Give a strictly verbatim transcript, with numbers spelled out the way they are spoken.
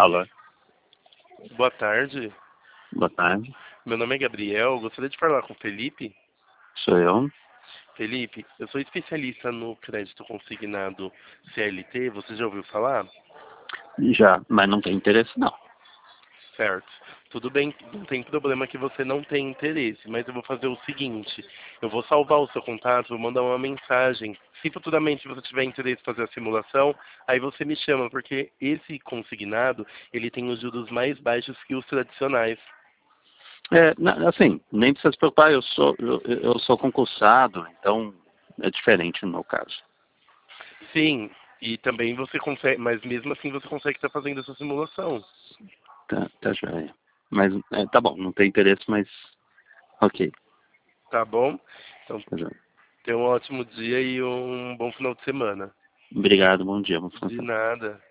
Alô, Boa tarde. boa tarde. Meu nome é Gabriel. Gostaria de falar com o Felipe. Sou eu. Felipe, eu sou especialista no crédito consignado C L T. Você já ouviu falar? Já, mas não tem interesse não. Certo. Tudo bem, não tem problema que você não tenha interesse, mas eu vou fazer o seguinte: eu vou salvar o seu contato, vou mandar uma mensagem. Se futuramente você tiver interesse em fazer a simulação, aí você me chama, porque esse consignado, ele tem os juros mais baixos que os tradicionais. É, na- assim, nem precisa se preocupar, eu sou, eu, eu sou concursado, então é diferente no meu caso. Sim, e também você consegue, mas mesmo assim você consegue estar fazendo essa simulação. Tá, tá joia. Mas, é, tá bom, não tem interesse, mas ok, Tá bom? Então, tá joia. tenha um ótimo dia e um bom final de semana. Obrigado, bom dia, bom final de De semana. nada.